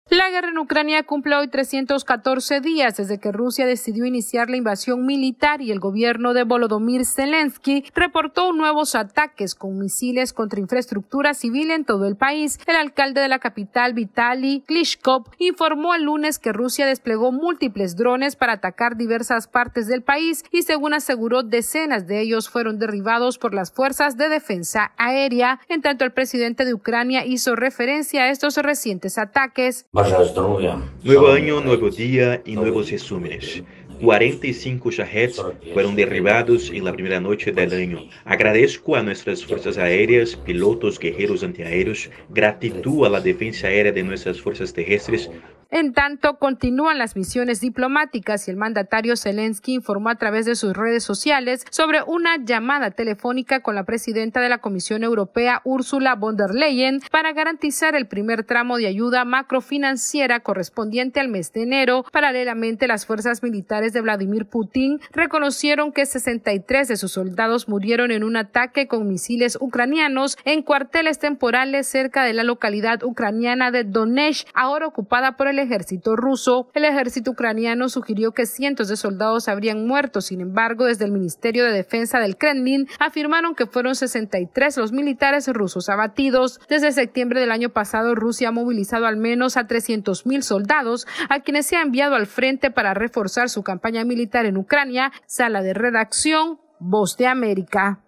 La guerra en Ucrania cumple hoy 314 días desde que Rusia decidió iniciar la invasión militar y el gobierno de Volodymyr Zelensky reportó nuevos ataques con misiles contra infraestructura civil en todo el país. El alcalde de la capital, Vitaly Klitschko, informó el lunes que Rusia desplegó múltiples drones para atacar diversas partes del país y, según aseguró, decenas de ellos fueron derribados por las fuerzas de defensa aérea. En tanto, el presidente de Ucrania hizo referencia a estos recientes ataques. Nuevo año, nuevo día y nuevos resúmenes. 45 Shaheds fueron derribados en la primera noche del año. Agradezco a nuestras fuerzas aéreas, pilotos, guerreros antiaéreos, gratitud a la defensa aérea de nuestras fuerzas terrestres. En tanto, continúan las misiones diplomáticas y el mandatario Zelensky informó a través de sus redes sociales sobre una llamada telefónica con la presidenta de la Comisión Europea, Ursula von der Leyen, para garantizar el primer tramo de ayuda macrofinanciera correspondiente al mes de enero. Paralelamente, las fuerzas militares de Vladimir Putin reconocieron que 63 de sus soldados murieron en un ataque con misiles ucranianos en cuarteles temporales cerca de la localidad ucraniana de Donetsk, ahora ocupada por el ejército ruso. El ejército ucraniano sugirió que cientos de soldados habrían muerto. Sin embargo, desde el Ministerio de Defensa del Kremlin afirmaron que fueron 63 los militares rusos abatidos. Desde septiembre del año pasado, Rusia ha movilizado al menos a 300.000 soldados, a quienes se ha enviado al frente para reforzar su campaña militar en Ucrania. Sala de redacción, Voz de América.